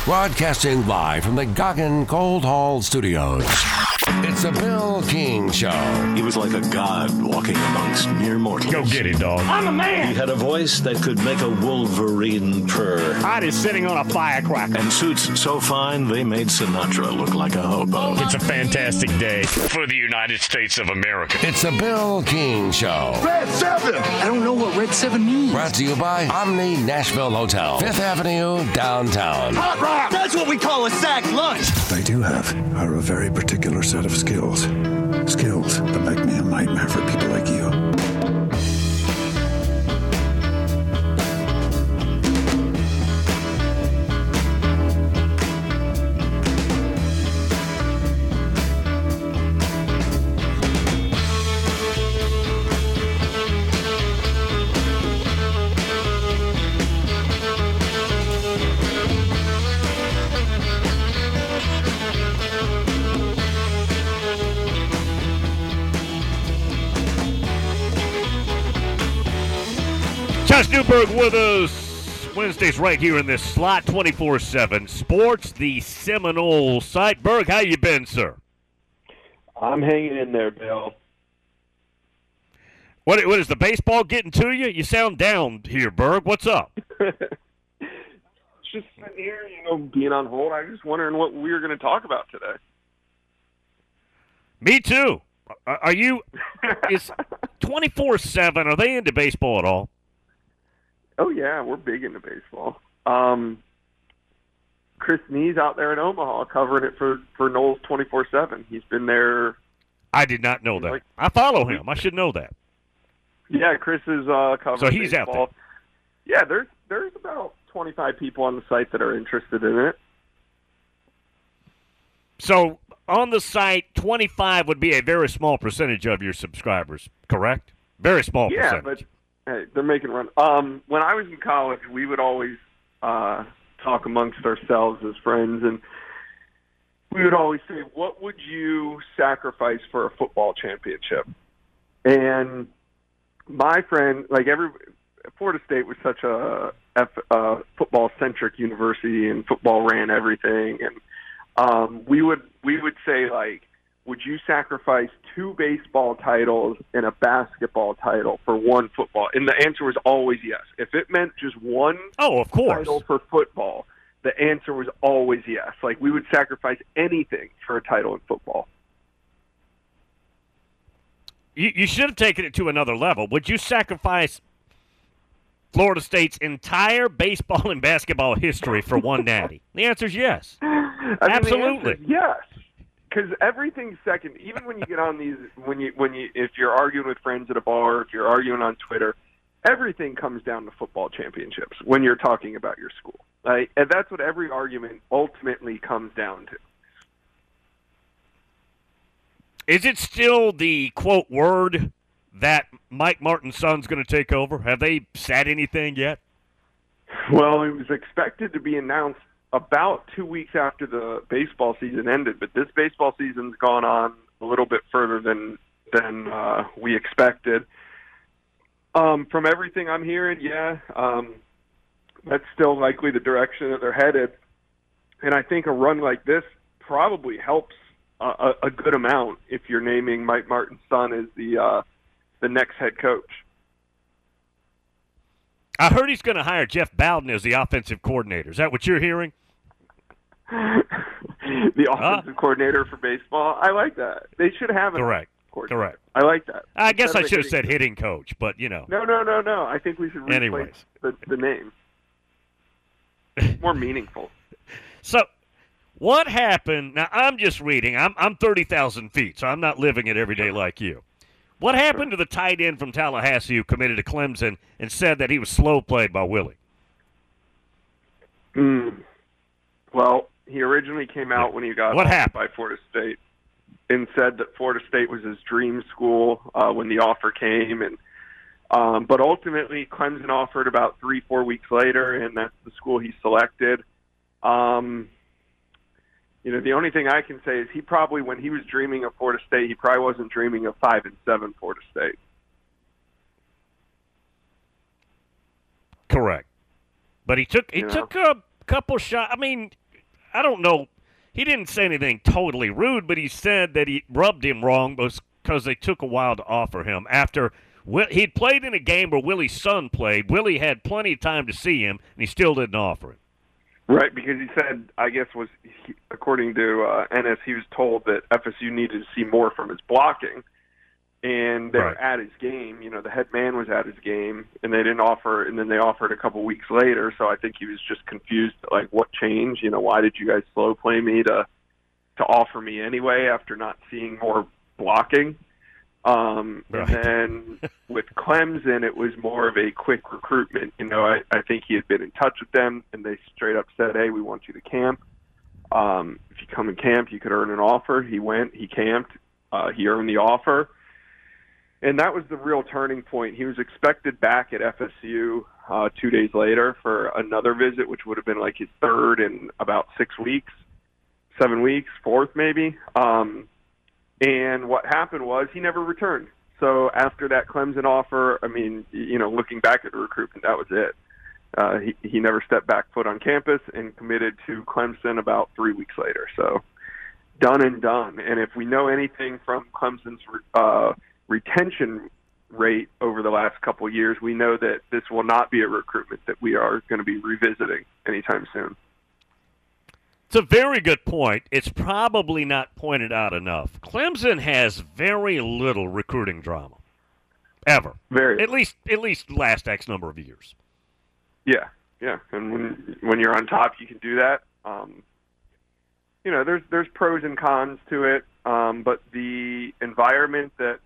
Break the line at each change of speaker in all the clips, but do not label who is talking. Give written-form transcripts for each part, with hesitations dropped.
Broadcasting live from the Goggin Gold Hall Studios. It's the Bill King Show.
He was like a god walking amongst mere mortals.
Go get it, dog.
I'm a man.
He had a voice that could make a wolverine purr.
Hot is sitting on a firecracker.
And suits so fine they made Sinatra look like a hobo.
It's a fantastic day for the United States of America.
It's the Bill King Show.
Red 7!
I don't know what Red 7 means.
Brought to you by Omni Nashville Hotel, 5th Avenue, downtown.
Hot rock!
That's what we call a sack lunch.
What I do have are a very particular set of skills. Skills that make me a nightmare for people like you.
Josh Newberg with us Wednesdays right here in this slot 24/7 Sports, the Seminole site. Berg, how you been, sir?
I'm hanging in there, Bill.
What is the baseball getting to you? You sound down here, Berg. What's up?
Just sitting here, being on hold. I was just wondering what we were going to talk about today.
Me too. Are you? Is 24/7? Are they into baseball at all?
Oh, yeah, we're big into baseball. Chris Nee's out there in Omaha covering it for Noles 24/7. He's been there.
I did not know that. I follow him. I should know that.
Yeah, Chris is covering
So he's
baseball.
out there.
Yeah, there's about 25 people on the site that are interested in it.
So on the site, 25 would be a very small percentage of your subscribers, correct? Very small percentage.
Yeah, but hey, they're making run. When I was in college, we would always talk amongst ourselves as friends, and we would always say, what would you sacrifice for a football championship? And my friend, Florida State was such a football-centric university, and football ran everything, and we would say, would you sacrifice 2 baseball titles and a basketball title for 1 football? And the answer was always yes. If it meant just 1
of course.
title for football, the answer was always yes. We would sacrifice anything for a title in football.
You should have taken it to another level. Would you sacrifice Florida State's entire baseball and basketball history for 1 natty? The answer is yes. Absolutely.
Yes. Because everything's second. Even when you get on these, if you're arguing with friends at a bar, if you're arguing on Twitter, everything comes down to football championships when you're talking about your school. And that's what every argument ultimately comes down to.
Is it still the, quote, word that Mike Martin's son's going to take over? Have they said anything yet?
Well, it was expected to be announced about 2 weeks after the baseball season ended, but this baseball season's gone on a little bit further than we expected. From everything I'm hearing, that's still likely the direction that they're headed. And I think a run like this probably helps a good amount if you're naming Mike Martin's son as the next head coach.
I heard he's going to hire Jeff Bowden as the offensive coordinator. Is that what you're hearing?
The offensive coordinator for baseball. I like that. They should have a
Correct.
I like that.
I guess I should have said hitting coach, but
No. I think we should replace the name. More meaningful.
So, what happened? Now, I'm just reading. I'm 30,000 feet, so I'm not living it every day like you. What happened to the tight end from Tallahassee who committed to Clemson and said that he was slow played by Willie?
Well, he originally came out when he got offered by Florida State and said that Florida State was his dream school when the offer came. But ultimately, Clemson offered about 3-4 weeks later, and that's the school he selected. The only thing I can say is he probably, when he was dreaming of Florida State, he probably wasn't dreaming of 5-7 Florida State.
Correct. But he took a couple shots. I mean, I don't know. He didn't say anything totally rude, but he said that he rubbed him wrong because they took a while to offer him. After he'd played in a game where Willie's son played, Willie had plenty of time to see him, and he still didn't offer him.
Right, because he said, I guess, according to Ennis, he was told that FSU needed to see more from his blocking, and they were at his game. You know, the head man was at his game, and they didn't offer, and then they offered a couple weeks later. So I think he was just confused, like, what changed? You know, why did you guys slow play me to offer me anyway after not seeing more blocking? And then with Clemson, it was more of a quick recruitment. You know, I think he had been in touch with them, and they straight up said, hey, we want you to camp. If you come and camp, you could earn an offer. He went, he camped, he earned the offer. And that was the real turning point. He was expected back at FSU 2 days later for another visit, which would have been like his third in about 6 weeks, 7 weeks, fourth maybe. And what happened was he never returned. So after that Clemson offer, I mean, you know, looking back at the recruitment, that was it. He never stepped back foot on campus and committed to Clemson about 3 weeks later. So done and done. And if we know anything from Clemson's retention rate over the last couple of years, we know that this will not be a recruitment that we are going to be revisiting anytime soon.
It's a very good point. It's probably not pointed out enough. Clemson has very little recruiting drama, ever.
Very.
At least last X number of years.
Yeah. And when you're on top, you can do that. You know, there's pros and cons to it, but the environment that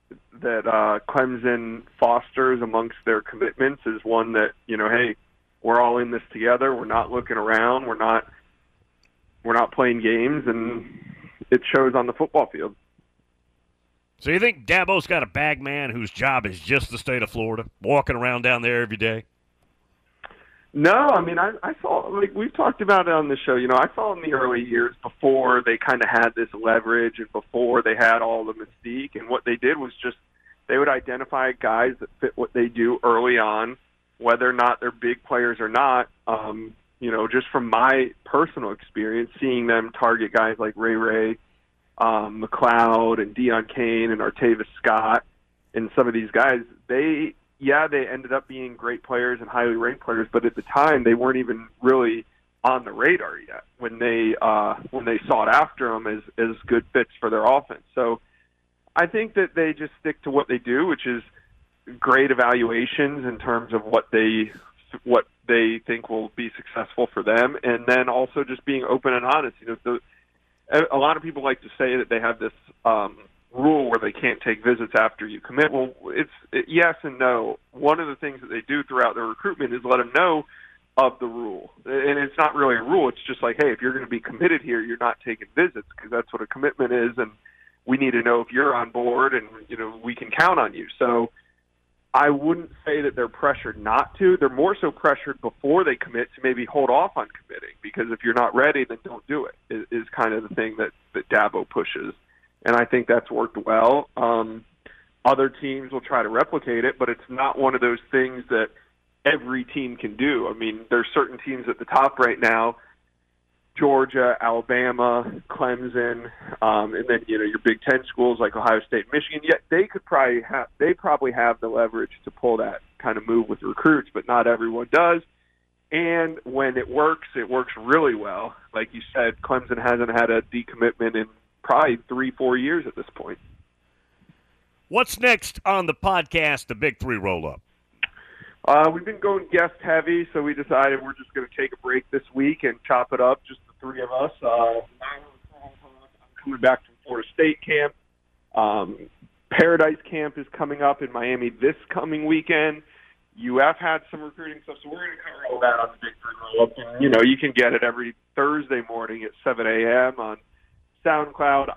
Clemson fosters amongst their commitments is one that, you know, hey, we're all in this together. We're not looking around. We're not playing games, and it shows on the football field.
So you think Dabo's got a bag man whose job is just the state of Florida, walking around down there every day?
No, I mean, I saw, like we've talked about it on the show, you know, I saw in the early years before they kind of had this leverage and before they had all the mystique, and what they did was just they would identify guys that fit what they do early on, whether or not they're big players or not. You know, just from my personal experience, seeing them target guys like Ray McLeod and Deion Kane and Artavis Scott and some of these guys, they ended up being great players and highly ranked players, but at the time they weren't even really on the radar yet when they sought after them as good fits for their offense. So I think that they just stick to what they do, which is great evaluations in terms of what they think will be successful for them, and then also just being open and honest. You know, a lot of people like to say that they have this rule where they can't take visits after you commit. Well, it's yes and no. One of the things that they do throughout their recruitment is let them know of the rule, and it's not really a rule. It's just like, hey, if you're going to be committed here, you're not taking visits, because that's what a commitment is, and we need to know if you're on board, and you know we can count on you. So I wouldn't say that they're pressured not to. They're more so pressured before they commit to maybe hold off on committing, because if you're not ready, then don't do it, is kind of the thing that Dabo pushes. And I think that's worked well. Other teams will try to replicate it, but it's not one of those things that every team can do. I mean, there's certain teams at the top right now, Georgia, Alabama, Clemson, and then, you know, your Big Ten schools like Ohio State, Michigan. Yet they probably have the leverage to pull that kind of move with recruits, but not everyone does. And when it works really well. Like you said, Clemson hasn't had a decommitment in probably 3-4 years at this point.
What's next on the podcast, the Big Three Roll-Up?
We've been going guest heavy, so we decided we're just going to take a break this week and chop it up, just the three of us. I'm coming back from Florida State camp. Paradise Camp is coming up in Miami this coming weekend. UF had some recruiting stuff, so we're going to cover all that on the Big Three Roll-Up. And, you know, you can get it every Thursday morning at 7 a.m. on SoundCloud,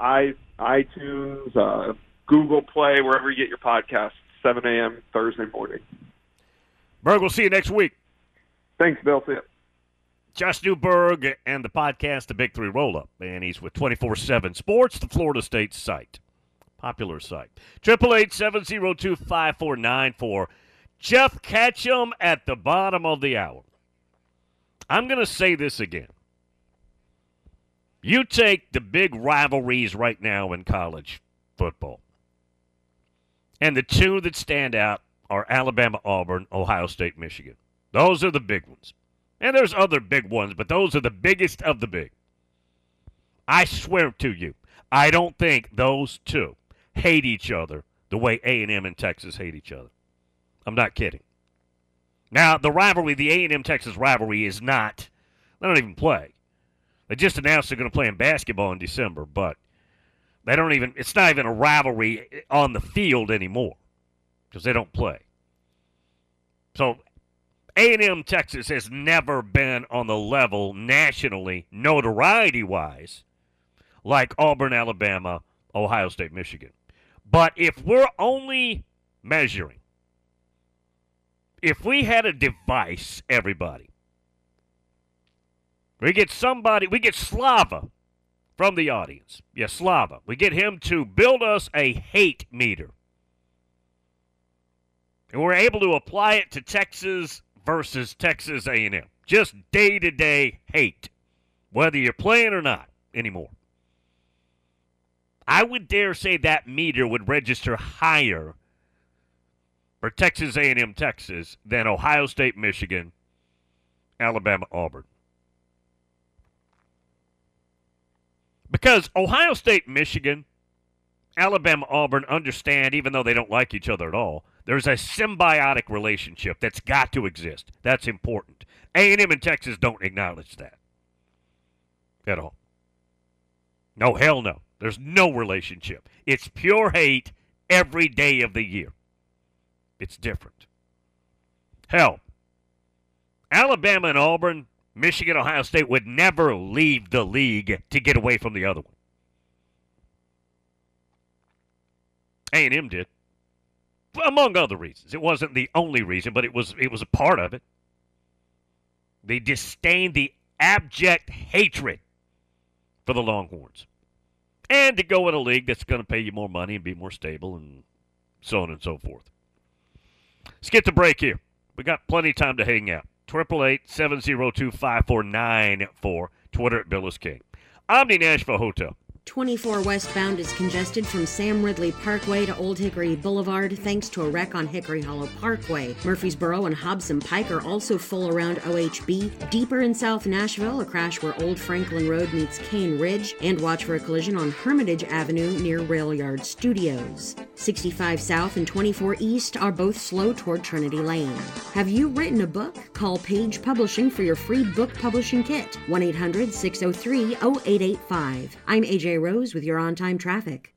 iTunes, Google Play, wherever you get your podcasts, 7 a.m. Thursday morning.
Berg, we'll see you next week.
Thanks, Bill. See ya.
Josh Newberg and the podcast, the Big Three Roll-Up. And he's with 24/7 Sports, the Florida State site. Popular site. 888-702-5494. Jeff Ketchum at the bottom of the hour. I'm going to say this again. You take the big rivalries right now in college football, and the two that stand out are Alabama, Auburn, Ohio State, Michigan. Those are the big ones. And there's other big ones, but those are the biggest of the big. I swear to you, I don't think those two hate each other the way A&M and Texas hate each other. I'm not kidding. Now, the rivalry, the A&M-Texas rivalry is not, they don't even play. They just announced they're going to play in basketball in December, but they don't even, it's not even a rivalry on the field anymore because they don't play. So A&M Texas has never been on the level nationally, notoriety-wise, like Auburn, Alabama, Ohio State, Michigan. But if we're only measuring, if we had a device, everybody, we get Slava from the audience. Yes, Slava. We get him to build us a hate meter. And we're able to apply it to Texas versus Texas A&M. Just day-to-day hate, whether you're playing or not anymore. I would dare say that meter would register higher for Texas A&M Texas than Ohio State, Michigan, Alabama, Auburn. Because Ohio State, Michigan, Alabama, Auburn understand, even though they don't like each other at all, there's a symbiotic relationship that's got to exist. That's important. A&M and Texas don't acknowledge that at all. No, hell no. There's no relationship. It's pure hate every day of the year. It's different. Hell, Alabama and Auburn, Michigan, Ohio State would never leave the league to get away from the other one. A&M did, among other reasons. It wasn't the only reason, but it was a part of it. The disdain, the abject hatred for the Longhorns. And to go in a league that's going to pay you more money and be more stable and so on and so forth. Let's get the break here. We got plenty of time to hang out. 888-702-5494. Twitter at Bill is King. Omni Nashville Hotel.
24 westbound is congested from Sam Ridley Parkway to Old Hickory Boulevard thanks to a wreck on Hickory Hollow Parkway. Murfreesboro and Hobson Pike are also full around OHB. Deeper in South Nashville, a crash where Old Franklin Road meets Cane Ridge, and watch for a collision on Hermitage Avenue near Rail Yard Studios. 65 South and 24 East are both slow toward Trinity Lane. Have you written a book? Call Page Publishing for your free book publishing kit. 1-800-603-0885. I'm AJ Rose with your on-time traffic.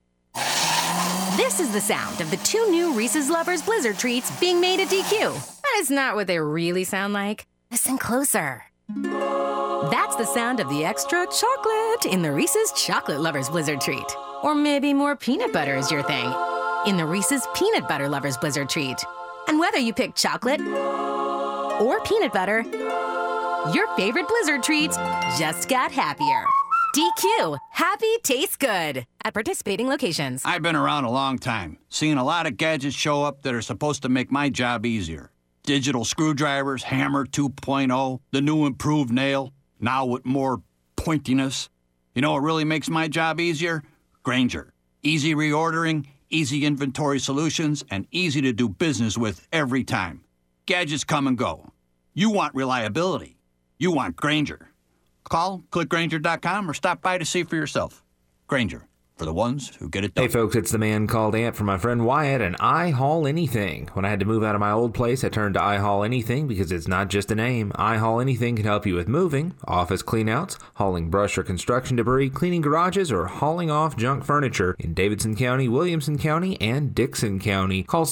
This is the sound of the 2 new Reese's Lovers Blizzard treats being made at DQ. That is not what they really sound like. Listen closer. That's the sound of the extra chocolate in the Reese's Chocolate Lovers Blizzard treat. Or maybe more peanut butter is your thing in the Reese's Peanut Butter Lovers Blizzard treat. And whether you pick chocolate or peanut butter, your favorite Blizzard treats just got happier. DQ. Happy tastes good. At participating locations.
I've been around a long time, seeing a lot of gadgets show up that are supposed to make my job easier. Digital screwdrivers, Hammer 2.0, the new improved nail, now with more pointiness. You know what really makes my job easier? Grainger. Easy reordering, easy inventory solutions, and easy to do business with every time. Gadgets come and go. You want reliability. You want Grainger. Call, click Grainger.com, or stop by to see for yourself. Grainger, for the ones who get it done.
Hey folks, it's the man called Ant from my friend Wyatt, and I haul anything. When I had to move out of my old place, I turned to I Haul Anything because it's not just a name. I Haul Anything can help you with moving, office cleanouts, hauling brush or construction debris, cleaning garages, or hauling off junk furniture in Davidson County, Williamson County, and Dixon County. Call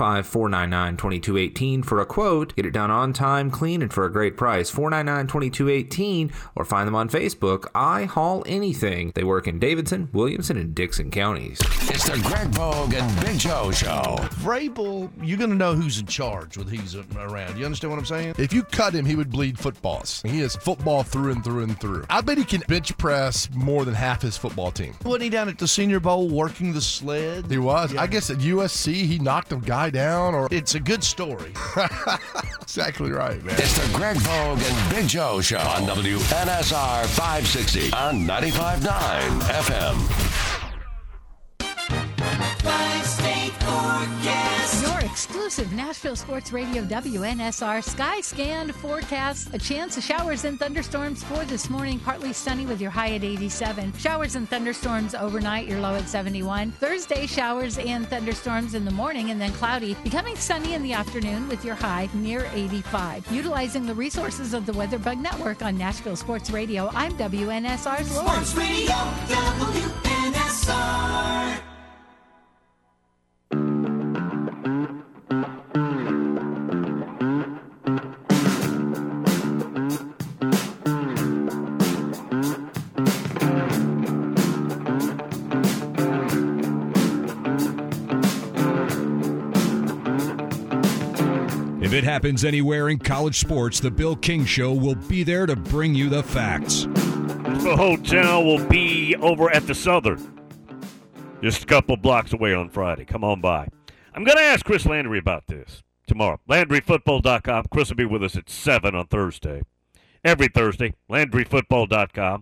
615-499-2218 for a quote. Get it done on time, clean, and for a great price. 499-2218, or find them on Facebook. I Haul Anything. They work in Davidson, Williamson, even in Dixon counties.
It's the Greg Bogue and Big Joe Show.
Vrabel, you're going to know who's in charge when he's around. You understand what I'm saying?
If you cut him, he would bleed footballs. He is football through and through and through. I bet he can bench press more than half his football team.
Wasn't he down at the Senior Bowl working the sled?
He was.
Yeah.
I guess at USC, he knocked a guy down. Or
It's a good story.
Exactly right, man.
It's the Greg Bogue and Big Joe Show on WNSR 560 on 95.9 FM.
Five-state forecast. Your exclusive Nashville Sports Radio WNSR Sky Scanned forecast. A chance of showers and thunderstorms for this morning. Partly sunny with your high at 87. Showers and thunderstorms overnight, your low at 71. Thursday, showers and thunderstorms in the morning and then cloudy. Becoming sunny in the afternoon with your high near 85. Utilizing the resources of the WeatherBug Network on Nashville Sports Radio, I'm WNSR's Lord.
Sports Radio WNSR.
If it happens anywhere in college sports, the Bill King Show will be there to bring you the facts.
The hotel will be over at the Southern, just a couple blocks away on Friday. Come on by. I'm going to ask Chris Landry about this tomorrow. LandryFootball.com. Chris will be with us at 7 on Thursday. Every Thursday, LandryFootball.com.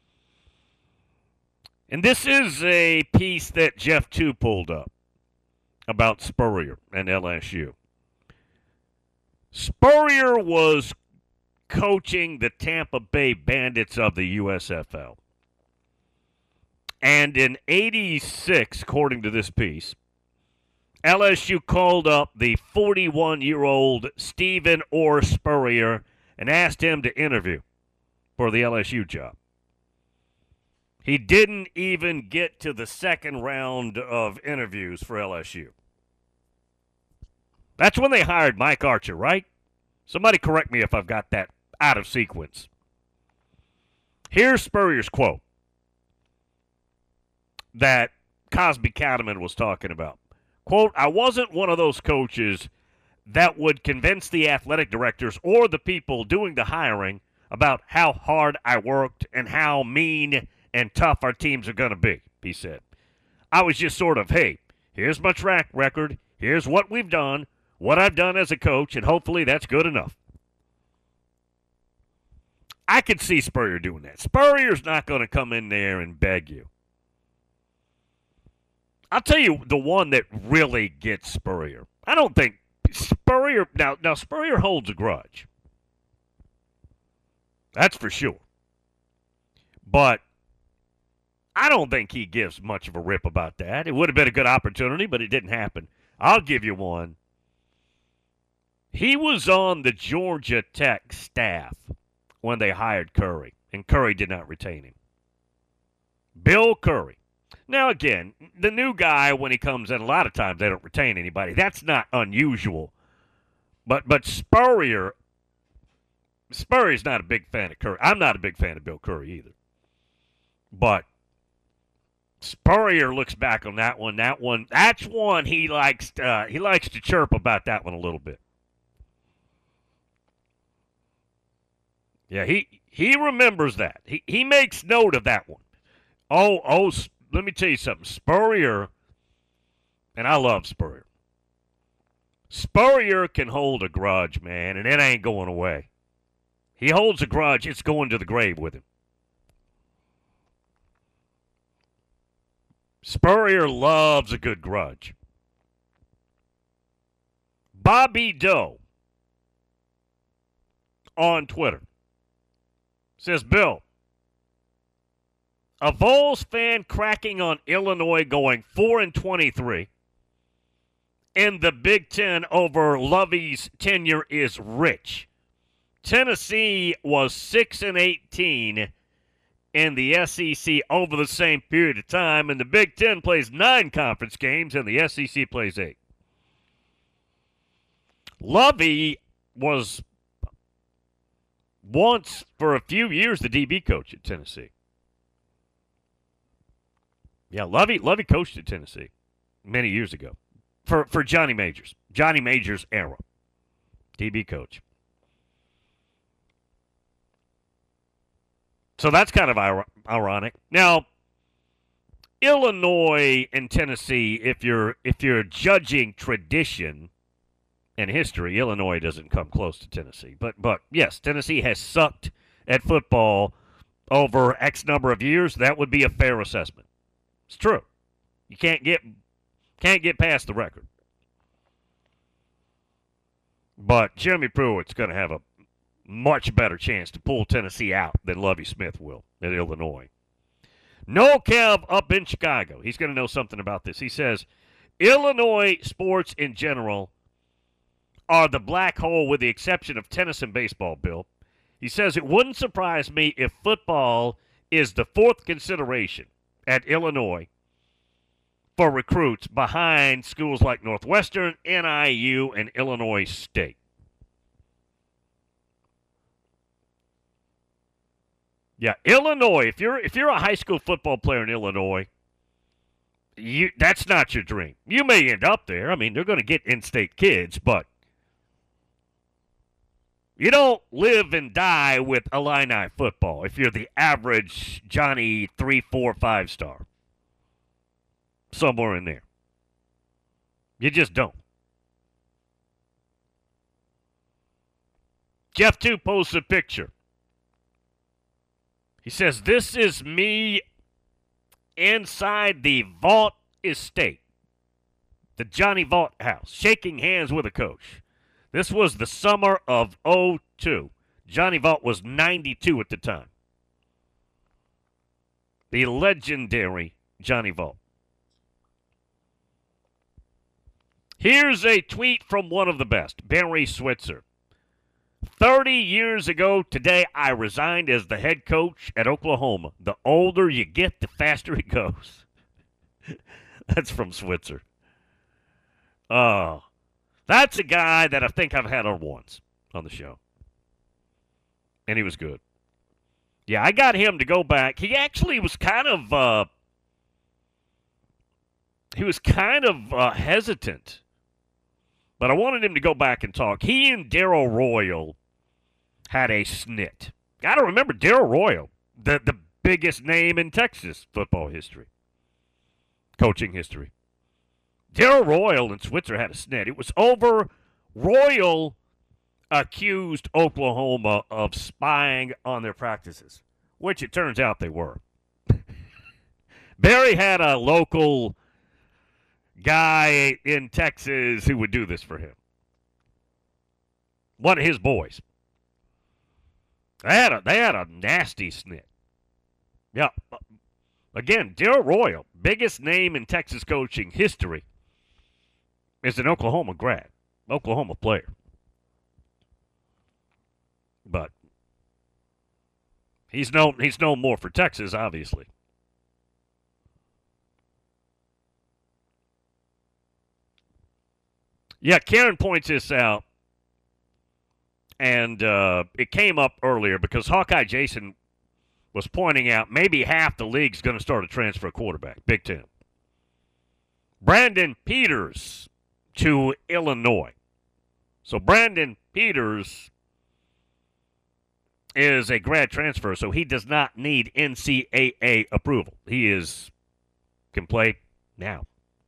And this is a piece that Jeff 2 pulled up about Spurrier and LSU. Spurrier was coaching the Tampa Bay Bandits of the USFL. And in '86, according to this piece, LSU called up the 41-year-old Stephen Orr Spurrier and asked him to interview for the LSU job. He didn't even get to the second round of interviews for LSU. That's when they hired Mike Archer, right? Somebody correct me if I've got that out of sequence. Here's Spurrier's quote that Cosby Cattleman was talking about. Quote, I wasn't one of those coaches that would convince the athletic directors or the people doing the hiring about how hard I worked and how mean and tough our teams are going to be, he said. I was just sort of, hey, here's my track record, here's what we've done, what I've done as a coach, and hopefully that's good enough. I could see Spurrier doing that. Spurrier's not going to come in there and beg you. I'll tell you the one that really gets Spurrier. I don't think Spurrier, now Spurrier holds a grudge. That's for sure. But I don't think he gives much of a rip about that. It would have been a good opportunity, but it didn't happen. I'll give you one. He was on the Georgia Tech staff when they hired Curry, and Curry did not retain him. Bill Curry. Now, again, the new guy, when he comes in, a lot of times they don't retain anybody. That's not unusual. But Spurrier's not a big fan of Curry. I'm not a big fan of Bill Curry either. But Spurrier looks back on that one. That's one he likes to chirp about that one a little bit. Yeah, he remembers that. He makes note of that one. Oh, let me tell you something. Spurrier, and I love Spurrier. Spurrier can hold a grudge, man, and it ain't going away. He holds a grudge, it's going to the grave with him. Spurrier loves a good grudge. Bobby Doe on Twitter says, Bill, a Vols fan cracking on Illinois going 4-23 in the Big Ten over Lovey's tenure is rich. Tennessee was 6-18 in the SEC over the same period of time, and the Big Ten plays 9 conference games, and the SEC plays 8. Lovey was once, for a few years, the DB coach at Tennessee. Yeah, Lovey coached at Tennessee many years ago for Johnny Majors. Johnny Majors era. DB coach. So that's kind of ironic. Now, Illinois and Tennessee, if you're judging tradition and history, Illinois doesn't come close to Tennessee. But yes, Tennessee has sucked at football over X number of years. That would be a fair assessment. It's true. You can't get past the record. But Jeremy Pruitt's going to have a much better chance to pull Tennessee out than Lovie Smith will at Illinois. No Kev up in Chicago. He's going to know something about this. He says, Illinois sports in general are the black hole with the exception of tennis and baseball, Bill. He says, it wouldn't surprise me if football is the fourth consideration at Illinois for recruits behind schools like Northwestern, NIU, and Illinois State. Yeah, Illinois, if you're a high school football player in Illinois, that's not your dream. You may end up there. I mean, they're going to get in-state kids, but you don't live and die with Illini football if you're the average Johnny 3, 4, 5-star. Somewhere in there. You just don't. Jeff 2 posts a picture. He says, this is me inside the Vaught estate, the Johnny Vaught house, shaking hands with a coach. This was the summer of 2002. Johnny Vaught was 92 at the time. The legendary Johnny Vaught. Here's a tweet from one of the best, Barry Switzer. 30 years ago today, I resigned as the head coach at Oklahoma. The older you get, the faster it goes. That's from Switzer. Oh, that's a guy that I think I've had on once on the show. And he was good. Yeah, I got him to go back. He actually was kind of hesitant. But I wanted him to go back and talk. He and Darrell Royal had a snit. Got to remember Darrell Royal, the biggest name in Texas football history, coaching history. Darrell Royal and Switzer had a snit. It was over. Royal accused Oklahoma of spying on their practices, which it turns out they were. Barry had a local guy in Texas who would do this for him. One of his boys. They had a nasty snit. Yeah. Again, Darrell Royal, biggest name in Texas coaching history, is an Oklahoma grad, Oklahoma player. But he's known more for Texas, obviously. Yeah, Karen points this out, and it came up earlier because Hawkeye Jason was pointing out maybe half the league's going to start a transfer quarterback, Big Ten. Brandon Peters to Illinois. So Brandon Peters is a grad transfer, so he does not need NCAA approval. He can play now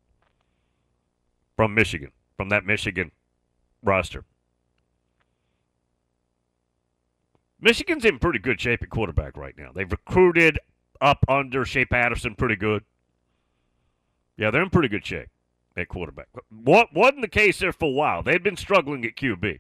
from Michigan. From that Michigan roster. Michigan's in pretty good shape at quarterback right now. They've recruited up under Shea Patterson pretty good. Yeah, they're in pretty good shape at quarterback. What wasn't the case there for a while. They'd been struggling at QB.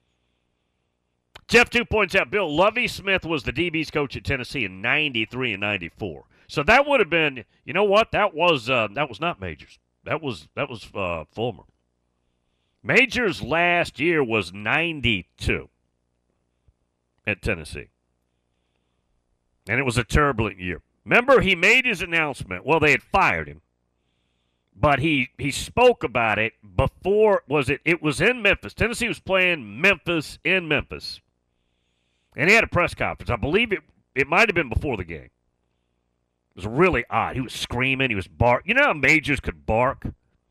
Jeff 2 points out, Bill, Lovie Smith was the DB's coach at Tennessee in 93 and 94. So that would have been, you know what? That was not Majors. That was Fulmer. Majors last year was 92 at Tennessee. And it was a turbulent year. Remember, he made his announcement. Well, they had fired him. But he spoke about it before, it was in Memphis. Tennessee was playing Memphis in Memphis. And he had a press conference. I believe it might have been before the game. was really odd. He was screaming. He was You know how Majors could bark?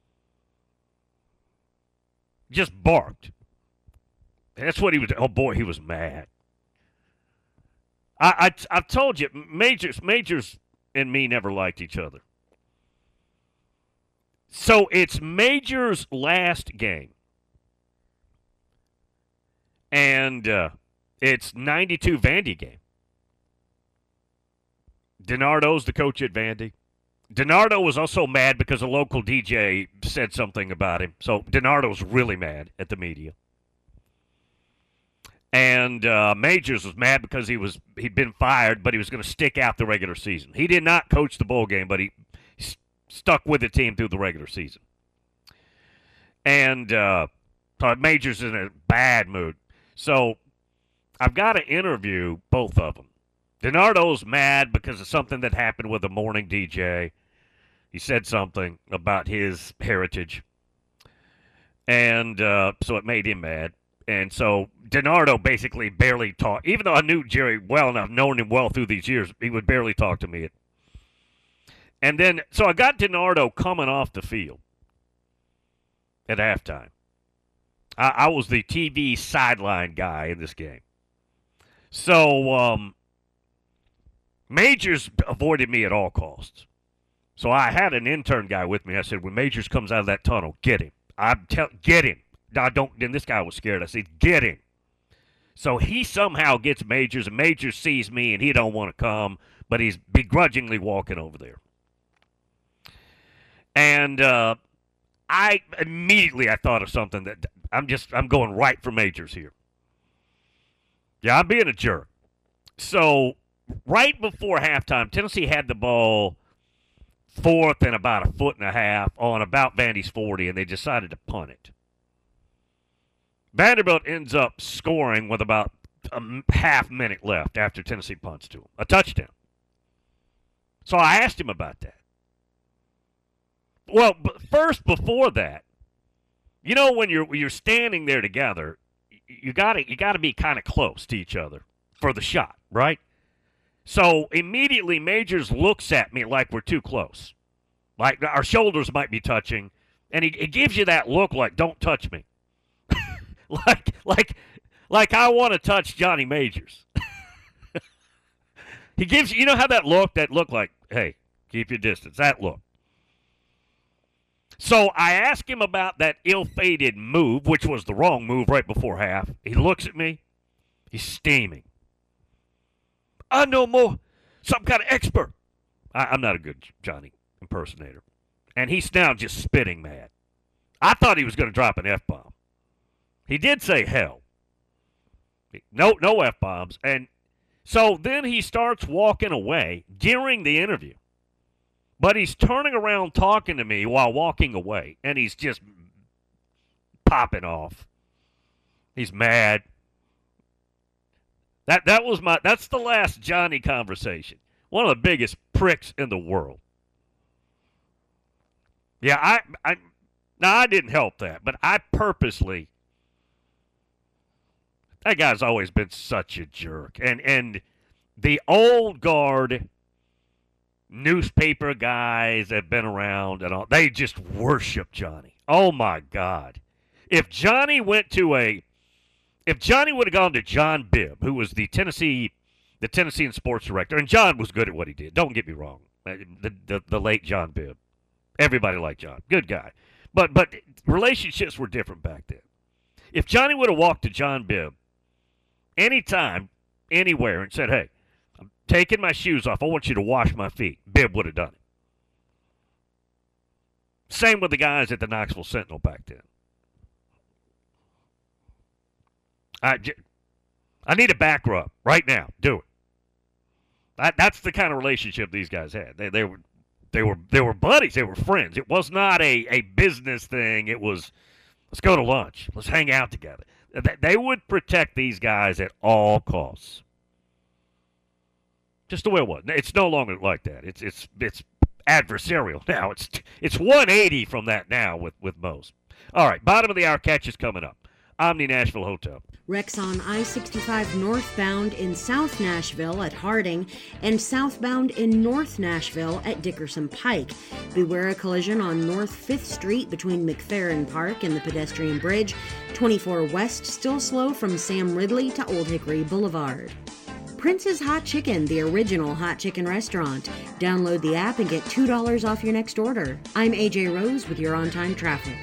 Just barked. That's what he was. Oh, boy, he was mad. I've told you, Majors and me never liked each other. So it's Majors' last game. And it's 92 Vandy game. DiNardo's the coach at Vandy. DiNardo was also mad because a local DJ said something about him. So DiNardo's really mad at the media. And Majors was mad because he'd been fired, but he was going to stick out the regular season. He did not coach the bowl game, but he stuck with the team through the regular season. And Majors is in a bad mood. So I've got to interview both of them. DiNardo's mad because of something that happened with a morning DJ. He said something about his heritage. And so it made him mad. And so DiNardo basically barely talked. Even though I knew Jerry well enough, known him well through these years, he would barely talk to me. And then, so I got DiNardo coming off the field at halftime. I was the TV sideline guy in this game. So Majors avoided me at all costs. So I had an intern guy with me. I said, when Majors comes out of that tunnel, get him. Get him. Then this guy was scared. I said, get him. So he somehow gets Majors, and Majors sees me, and he don't want to come, but he's begrudgingly walking over there. And I thought of something that I'm going right for Majors here. Yeah, I'm being a jerk. So right before halftime, Tennessee had the ball fourth and about a foot and a half on about Vandy's 40, and they decided to punt it. Vanderbilt ends up scoring with about a half minute left after Tennessee punts to him. A touchdown. So I asked him about that. Well, but first, before that, you know, when you're standing there together, you gotta be kind of close to each other for the shot, right? So immediately Majors looks at me like we're too close. Like our shoulders might be touching, and he gives you that look like, don't touch me. like I want to touch Johnny Majors. He gives you know how that look like, hey, keep your distance, that look. So I asked him about that ill-fated move, which was the wrong move right before half. He looks at me. He's steaming. I know more. Some kind of expert. I'm not a good Johnny impersonator. And he's now just spitting mad. I thought he was going to drop an F-bomb. He did say hell. No F-bombs. And so then he starts walking away during the interview. But he's turning around talking to me while walking away. And he's just popping off. He's mad. That's the last Johnny conversation. One of the biggest pricks in the world. Yeah, I didn't help that, but I purposely. That guy's always been such a jerk, and the old guard newspaper guys that have been around and all, they just worship Johnny. Oh my God! If Johnny would have gone to John Bibb, who was the Tennessean sports director, and John was good at what he did. Don't get me wrong. The late John Bibb. Everybody liked John. Good guy. But relationships were different back then. If Johnny would have walked to John Bibb anytime, anywhere, and said, hey, I'm taking my shoes off. I want you to wash my feet. Bibb would have done it. Same with the guys at the Knoxville Sentinel back then. I need a back rub right now. Do it. That's the kind of relationship these guys had. They were buddies. They were friends. It was not a business thing. It was, let's go to lunch. Let's hang out together. They would protect these guys at all costs. Just the way it was. It's no longer like that. It's adversarial now. It's 180 from that now with most. All right, bottom of the hour catch is coming up. Omni Nashville Hotel.
Wrecks on I-65 northbound in South Nashville at Harding and southbound in North Nashville at Dickerson Pike. Beware a collision on North 5th Street between McFerrin Park and the pedestrian bridge. 24 West still slow from Sam Ridley to Old Hickory Boulevard. Prince's Hot Chicken, the original hot chicken restaurant. Download the app and get $2 off your next order. I'm AJ Rose with your on-time traffic.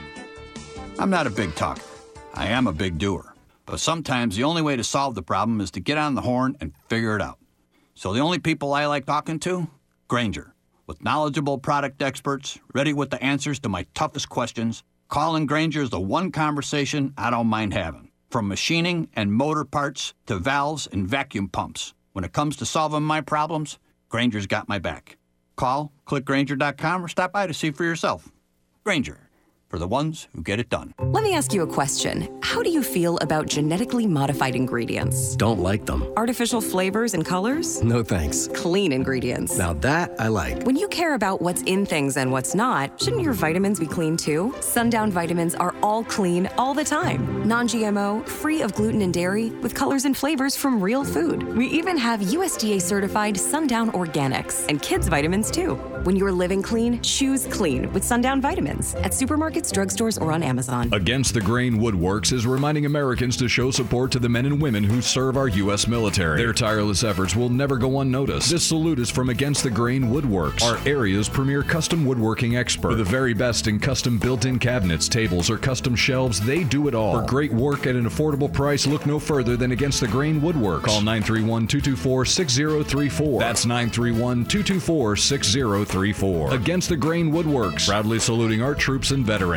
I'm not a big talker. I am a big doer. But sometimes the only way to solve the problem is to get on the horn and figure it out. So the only people I like talking to? Grainger. With knowledgeable product experts, ready with the answers to my toughest questions, calling Grainger is the one conversation I don't mind having. From machining and motor parts to valves and vacuum pumps. When it comes to solving my problems, Grainger's got my back. Call, click Grainger.com, or stop by to see for yourself. Grainger. For the ones who get it done.
Let me ask you a question. How do you feel about genetically modified ingredients?
Don't like them.
Artificial flavors and colors?
No thanks.
Clean ingredients.
Now that I like.
When you care about what's in things and what's not, shouldn't your vitamins be clean too? Sundown vitamins are all clean all the time. Non-GMO, free of gluten and dairy, with colors and flavors from real food. We even have USDA certified Sundown Organics and kids vitamins too. When you're living clean, choose clean with Sundown vitamins at supermarkets, drugstores, or on Amazon.
Against the Grain Woodworks is reminding Americans to show support to the men and women who serve our U.S. military. Their tireless efforts will never go unnoticed. This salute is from Against the Grain Woodworks, our area's premier custom woodworking expert. For the very best in custom built-in cabinets, tables, or custom shelves, they do it all. For great work at an affordable price, look no further than Against the Grain Woodworks. Call 931-224-6034. That's 931-224-6034. Against the Grain Woodworks, proudly saluting our troops and veterans.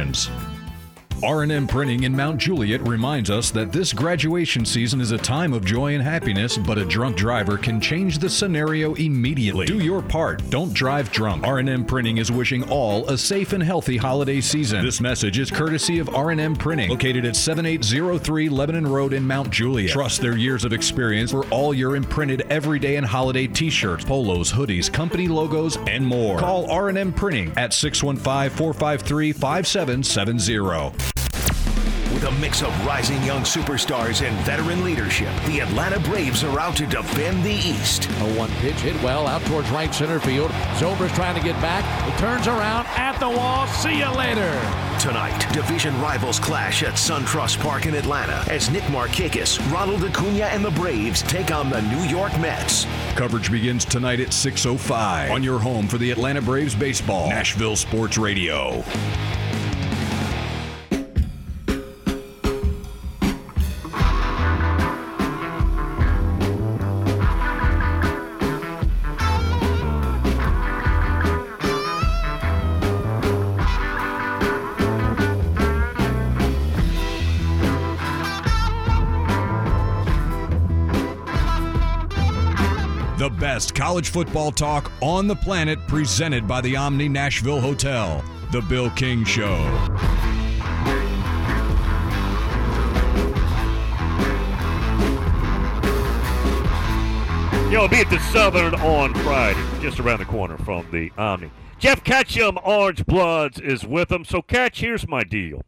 R&M Printing in Mount Juliet reminds us that this graduation season is a time of joy and happiness, but a drunk driver can change the scenario immediately. Do your part. Don't drive drunk. R&M Printing is wishing all a safe and healthy holiday season. This message is courtesy of R&M Printing, located at 7803 Lebanon Road in Mount Juliet. Trust their years of experience for all your imprinted everyday and holiday t-shirts, polos, hoodies, company logos, and more. Call R&M Printing at 615-453-5770.
With a mix of rising young superstars and veteran leadership, the Atlanta Braves are out to defend the East.
A one pitch hit well out towards right center field. Zobrist trying to get back. He turns around at the wall. See you later.
Tonight, division rivals clash at SunTrust Park in Atlanta as Nick Markakis, Ronald Acuna, and the Braves take on the New York Mets.
Coverage begins tonight at 6:05 on your home for the Atlanta Braves baseball, Nashville Sports Radio. The best college football talk on the planet, presented by the Omni Nashville Hotel. The Bill King Show.
You'll be at the Southern on Friday, just around the corner from the Omni. Jeff Ketchum, Orange Bloods, is with them. So, Ketch, here's my deal.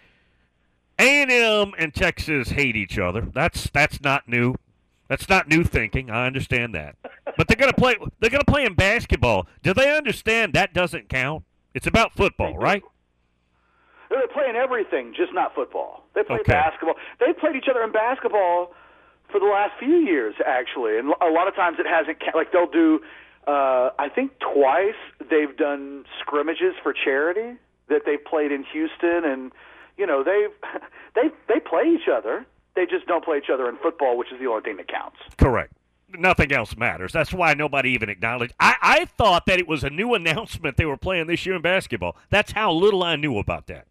A&M and Texas hate each other. That's not new. That's not new thinking. I understand that. But they're going to play. They're going to play in basketball. Do they understand that doesn't count? It's about football, right?
They're playing everything, just not football. They play basketball. They've played each other in basketball for the last few years, actually, and a lot of times it hasn't. Like they'll do. I think twice they've done scrimmages for charity that they've played in Houston, and you know they play each other. They just don't play each other in football, which is the only thing that counts.
Correct. Nothing else matters. That's why nobody even acknowledged. I thought that it was a new announcement they were playing this year in basketball. That's how little I knew about that.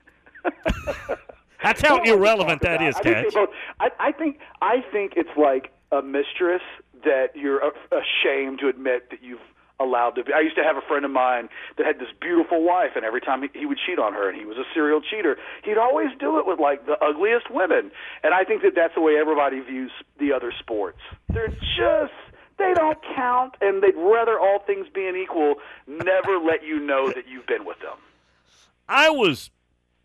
That's how irrelevant that is, Catch.
I think it's like a mistress that you're ashamed to admit that you've allowed to be. I used to have a friend of mine that had this beautiful wife, and every time he would cheat on her, and he was a serial cheater, he'd always do it with, like, the ugliest women. And I think that that's the way everybody views the other sports. They don't count, and they'd rather, all things being equal, never let you know that you've been with them.
I was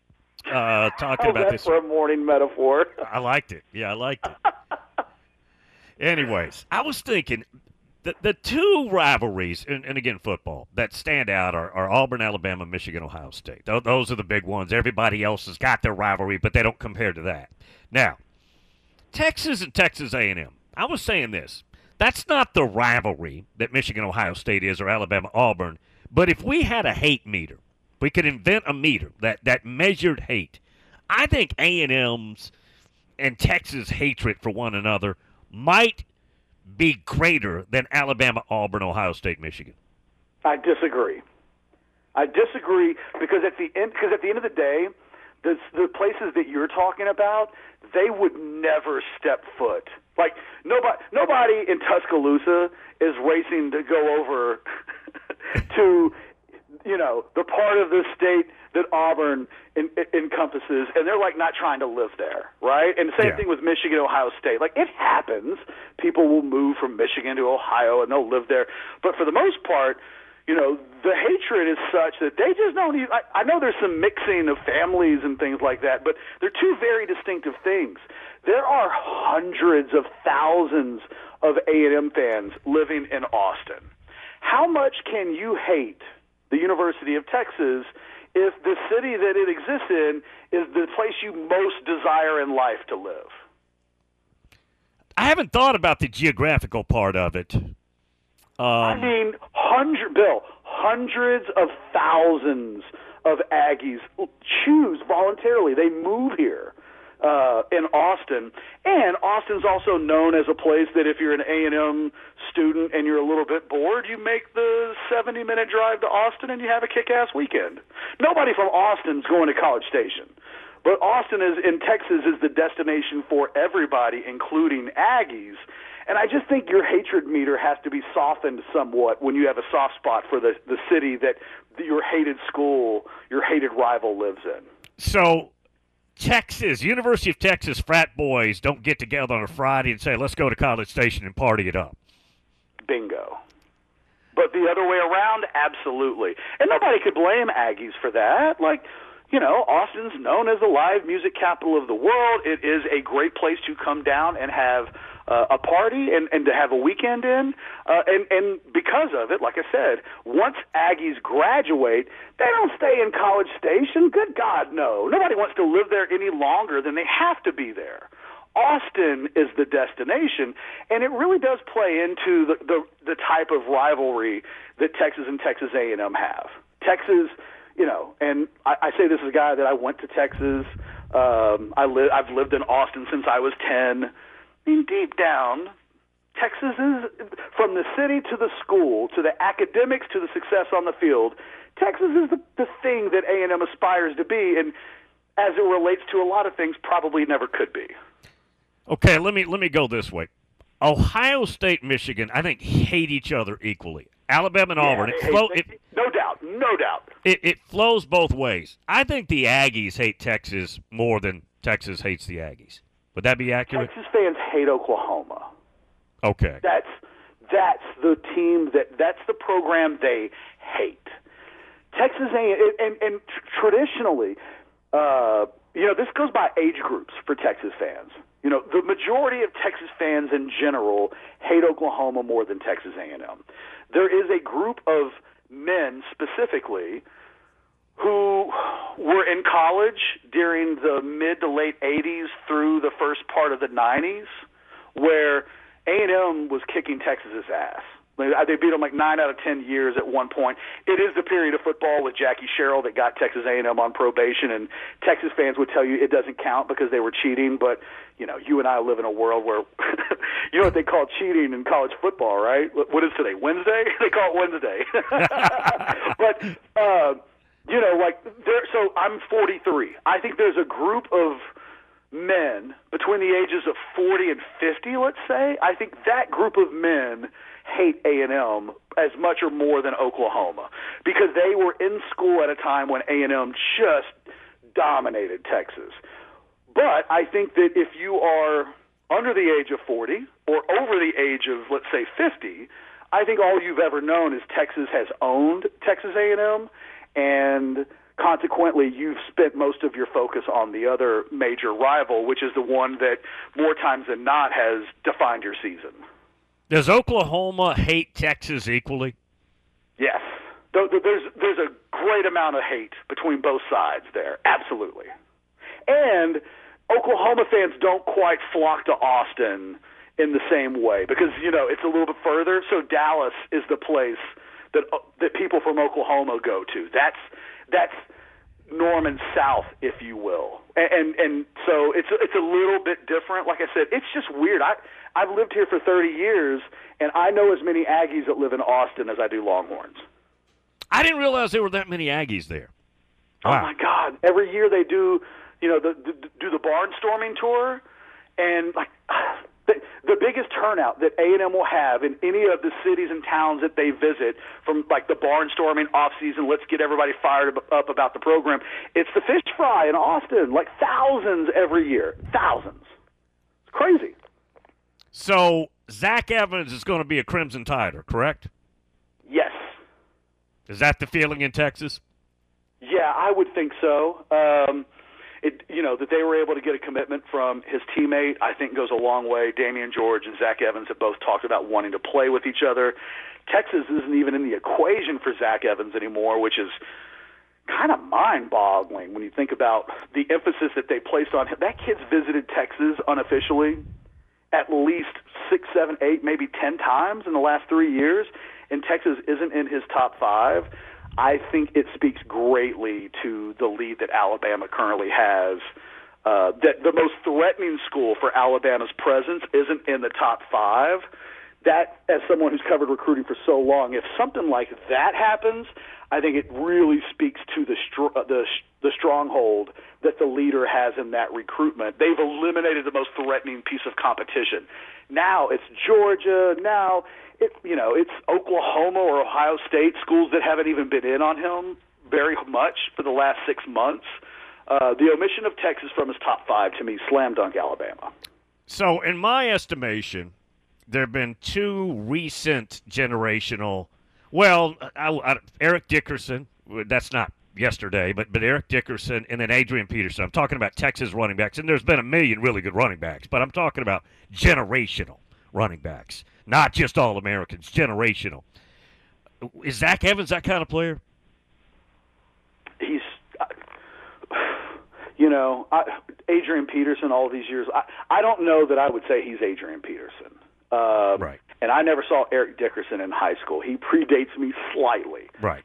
talking about this.
For a morning metaphor.
I liked it. Yeah, I liked it. Anyways, I was thinking the two rivalries, and again, football, that stand out are Auburn, Alabama, Michigan, Ohio State. Those are the big ones. Everybody else has got their rivalry, but they don't compare to that. Now, Texas and Texas A&M. I was saying this. That's not the rivalry that Michigan, Ohio State is, or Alabama, Auburn. But if we had a hate meter, we could invent a meter that measured hate. I think A&M's and Texas' hatred for one another might be greater than Alabama, Auburn, Ohio State, Michigan.
I disagree because at the end of the day, the places that you're talking about, they would never step foot. Like nobody in Tuscaloosa is racing to go over to the part of the state that Auburn encompasses, and they're like not trying to live there, right? And the same thing with Michigan, Ohio State. Like it happens, people will move from Michigan to Ohio and they'll live there, but for the most part, the hatred is such that they just don't even. I know there's some mixing of families and things like that, but they're two very distinctive things. There are hundreds of thousands of A&M fans living in Austin. How much can you hate the University of Texas if the city that it exists in is the place you most desire in life to live?
I haven't thought about the geographical part of it.
I mean, hundreds of thousands of Aggies choose voluntarily. They move here in Austin. And Austin's also known as a place that if you're an A&M student and you're a little bit bored, you make the 70-minute drive to Austin and you have a kick-ass weekend. Nobody from Austin's going to College Station. But Austin in Texas is the destination for everybody, including Aggies. And I just think your hatred meter has to be softened somewhat when you have a soft spot for the city that your hated school, your hated rival lives in.
So Texas, University of Texas frat boys don't get together on a Friday and say, let's go to College Station and party it up.
Bingo. But the other way around, absolutely. And nobody could blame Aggies for that. Austin's known as the live music capital of the world. It is a great place to come down and have a party and to have a weekend in. And because of it, like I said, once Aggies graduate, they don't stay in College Station. Good God, no. Nobody wants to live there any longer than they have to be there. Austin is the destination, and it really does play into the type of rivalry that Texas and Texas A&M have. Texas, and I say this as a guy that I went to Texas. I've lived in Austin since I was 10. I mean, deep down, Texas is, from the city to the school, to the academics, to the success on the field, Texas is the thing that A&M aspires to be, and as it relates to a lot of things, probably never could be.
Okay, let me go this way. Ohio State, Michigan, I think, hate each other equally. Alabama and Auburn.
No doubt.
It flows both ways. I think the Aggies hate Texas more than Texas hates the Aggies. Would that be accurate?
Texas fans hate Oklahoma.
Okay.
That's the team that's the program they hate. Texas and traditionally, this goes by age groups for Texas fans. The majority of Texas fans in general hate Oklahoma more than Texas A&M. There is a group of men specifically who were in college during the mid to late 80s through the first part of the 90s, where A&M was kicking Texas's ass. They beat them 9 out of 10 years at one point. It is the period of football with Jackie Sherrill that got Texas A&M on probation, and Texas fans would tell you it doesn't count because they were cheating, but you and I live in a world where you know what they call cheating in college football, right? What is today, Wednesday? They call it Wednesday. But so I'm 43. I think there's a group of men between the ages of 40 and 50, let's say. I think that group of men hate A&M as much or more than Oklahoma because they were in school at a time when A&M just dominated Texas. But I think that if you are under the age of 40 or over the age of, let's say, 50, I think all you've ever known is Texas has owned Texas A&M, and consequently, you've spent most of your focus on the other major rival, which is the one that more times than not has defined your season.
Does Oklahoma hate Texas equally?
Yes. There's a great amount of hate between both sides there, absolutely. And Oklahoma fans don't quite flock to Austin in the same way because, it's a little bit further. So Dallas is the place that people from Oklahoma go to. That's Norman South, if you will. And so it's a little bit different. Like I said, it's just weird. I've lived here for 30 years, and I know as many Aggies that live in Austin as I do Longhorns.
I didn't realize there were that many Aggies there. Wow.
Oh, my God. Every year they do, do the barnstorming tour, and like the biggest turnout that A&M will have in any of the cities and towns that they visit, from like the barnstorming off-season, let's get everybody fired up about the program, it's the fish fry in Austin, like thousands every year. Thousands. It's crazy.
So Zach Evans is going to be a Crimson Tider, correct?
Yes.
Is that the feeling in Texas?
Yeah, I would think so. That they were able to get a commitment from his teammate, I think goes a long way. Damian George and Zach Evans have both talked about wanting to play with each other. Texas isn't even in the equation for Zach Evans anymore, which is kind of mind-boggling when you think about the emphasis that they placed on him. That kid's visited Texas unofficially at least 6, 7, 8, maybe 10 times in the last 3 years, and Texas isn't in his top 5. I think it speaks greatly to the lead that Alabama currently has, that the most threatening school for Alabama's presence isn't in the top 5. That, as someone who's covered recruiting for so long, if something like that happens, I think it really speaks to the stronghold that the leader has in that recruitment. They've eliminated the most threatening piece of competition. Now it's Georgia. Now it's Oklahoma or Ohio State, schools that haven't even been in on him very much for the last 6 months. The omission of Texas from his top 5, to me, slam dunk Alabama.
So in my estimation, there have been 2 recent generational, Eric Dickerson, that's not yesterday, but Eric Dickerson and then Adrian Peterson. I'm talking about Texas running backs, and there's been a million really good running backs, but I'm talking about generational running backs, not just All-Americans, generational. Is Zach Evans that kind of player?
He's, Adrian Peterson all these years, I don't know that I would say he's Adrian Peterson.
Right.
And I never saw Eric Dickerson in high school. He predates me slightly.
Right.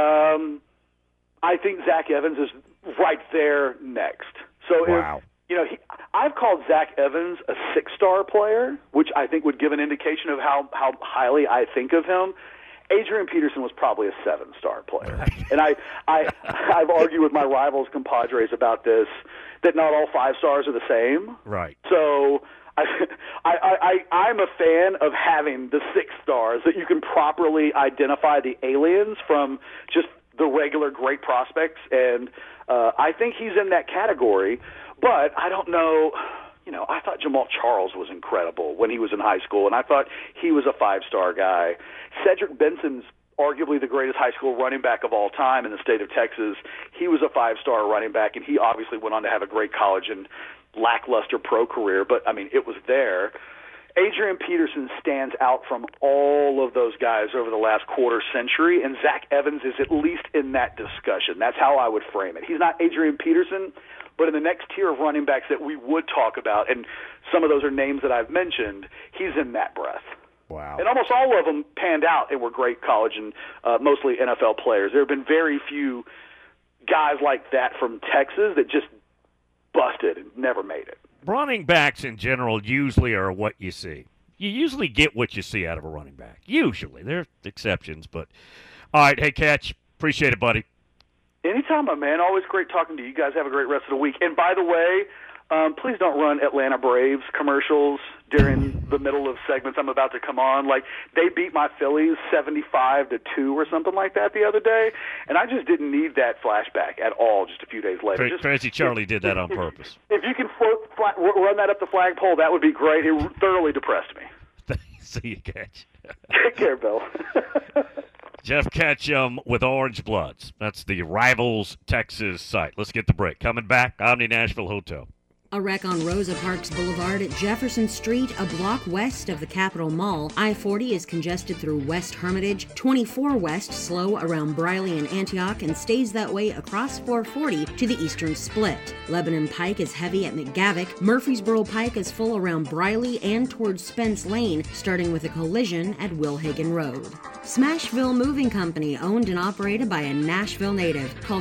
I think Zach Evans is right there next. So
wow.
I've called Zach Evans a 6-star player, which I think would give an indication of how highly I think of him. Adrian Peterson was probably a 7-star player. And I've argued with my rivals, compadres, about this, that not all 5 stars are the same.
Right.
So I'm a fan of having the 6 stars, that you can properly identify the aliens from just the regular great prospects. And I think he's in that category. But I don't know, I thought Jamal Charles was incredible when he was in high school, and I thought he was a 5-star guy. Cedric Benson's arguably the greatest high school running back of all time in the state of Texas. He was a 5-star running back, and he obviously went on to have a great college and lackluster pro career, but, it was there. Adrian Peterson stands out from all of those guys over the last quarter century, and Zach Evans is at least in that discussion. That's how I would frame it. He's not Adrian Peterson, but in the next tier of running backs that we would talk about, and some of those are names that I've mentioned, he's in that breath.
Wow.
And almost all of them panned out and were great college and mostly NFL players. There have been very few guys like that from Texas that just busted and never made it.
Running backs in general usually are what you see. You usually get what you see out of a running back. Usually. There are exceptions, but all right, hey, Catch, appreciate it, buddy.
Anytime, my man. Always great talking to you. You guys have a great rest of the week. And by the way, please don't run Atlanta Braves commercials during the middle of segments I'm about to come on. Like, they beat my Phillies 75-2 or something like that the other day, and I just didn't need that flashback at all just a few days later.
Crazy Charlie did that on purpose.
If you can run that up the flagpole, that would be great. It thoroughly depressed me.
See you, Catch.
Take care, Bill.
Jeff Ketchum with Orange Bloods. That's the Rivals Texas site. Let's get the break. Coming back, Omni Nashville Hotel.
A wreck on Rosa Parks Boulevard at Jefferson Street, a block west of the Capitol Mall. I-40 is congested through West Hermitage, 24 west slow around Briley and Antioch, and stays that way across 440 to the eastern split. Lebanon Pike is heavy at McGavick. Murfreesboro Pike is full around Briley and towards Spence Lane, starting with a collision at Wilhagen Road. Smashville Moving Company, owned and operated by a Nashville native. Call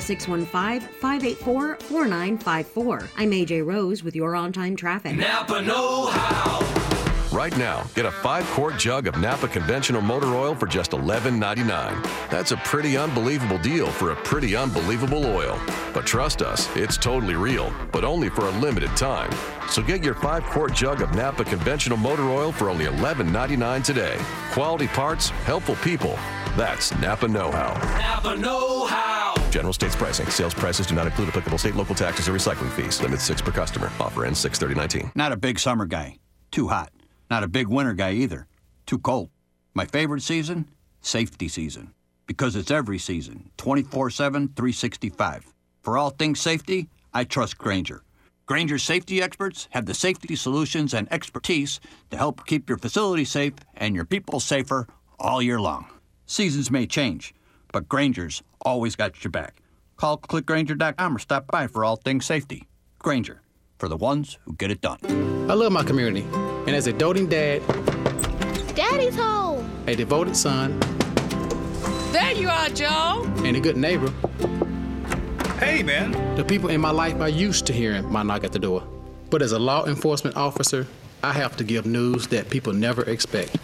615-584-4954. I'm AJ Rose with your on-time traffic.
Napa know-how. Right now, get a 5-quart jug of Napa conventional motor oil for just $11.99. That's a pretty unbelievable deal for a pretty unbelievable oil. But trust us, it's totally real, but only for a limited time. So get your 5-quart jug of Napa conventional motor oil for only $11.99 today. Quality parts, helpful people. That's Napa know-how.
Napa know-how.
General States pricing. Sales prices do not include applicable state, local taxes, or recycling fees. Limit 6 per customer. Offer ends 6/30/19.
Not a big summer guy. Too hot. Not a big winter guy either. Too cold. My favorite season? Safety season. Because it's every season. 24/7, 365. For all things safety, I trust Grainger. Grainger's safety experts have the safety solutions and expertise to help keep your facility safe and your people safer all year long. Seasons may change, but Grainger's always got your back. Call clickgrainger.com or stop by for all things safety. Grainger, for the ones who get it done.
I love my community, and as a doting dad,
Daddy's home,
a devoted son,
there you are, Joe,
and a good neighbor.
Hey, man.
The people in my life are used to hearing my knock at the door. But as a law enforcement officer, I have to give news that people never expect.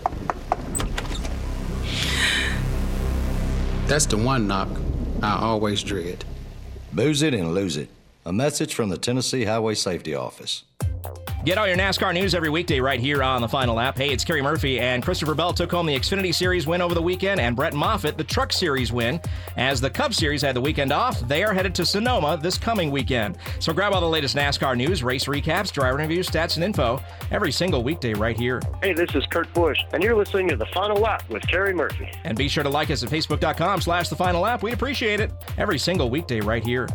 That's the one knock I always dread.
Booze it and lose it. A message from the Tennessee Highway Safety Office.
Get all your NASCAR news every weekday right here on the Final Lap. Hey, it's Kerry Murphy, and Christopher Bell took home the Xfinity Series win over the weekend, and Brett Moffitt the Truck Series win. As the Cup Series had the weekend off, they are headed to Sonoma this coming weekend. So grab all the latest NASCAR news, race recaps, driver interviews, stats, and info every single weekday right here.
Hey, this is Kurt Busch, and you're listening to The Final Lap with Kerry Murphy.
And be sure to like us at Facebook.com/The Final Lap. We'd appreciate it every single weekday right here.